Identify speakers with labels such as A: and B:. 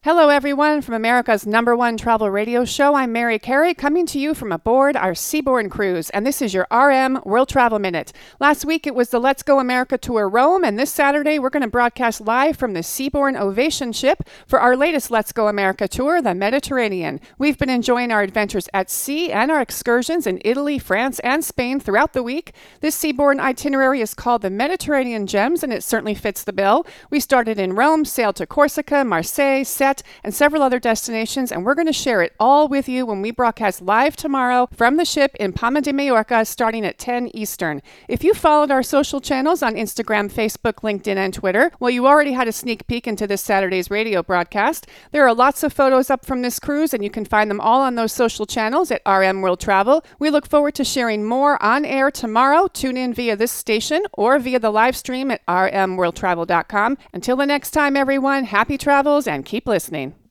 A: Hello, everyone, from America's #1 travel radio show. I'm Mary Carey, coming to you from aboard our Seabourn cruise, and this is your RM World Travel Minute. Last week, it was the Let's Go America Tour Rome, and this Saturday, we're going to broadcast live from the Seabourn Ovation ship for our latest Let's Go America tour, the Mediterranean. We've been enjoying our adventures at sea and our excursions in Italy, France, and Spain throughout the week. This Seabourn itinerary is called the Mediterranean Gems, and it certainly fits the bill. We started in Rome, sailed to Corsica, Marseille, and several other destinations, and we're going to share it all with you when we broadcast live tomorrow from the ship in Palma de Mallorca starting at 10 Eastern. If you followed our social channels on Instagram, Facebook, LinkedIn, and Twitter, well, you already had a sneak peek into this Saturday's radio broadcast. There are lots of photos up from this cruise, and you can find them all on those social channels at RM World Travel. We look forward to sharing more on air tomorrow. Tune in via this station or via the live stream at rmworldtravel.com. Until the next time, everyone, happy travels and keep listening.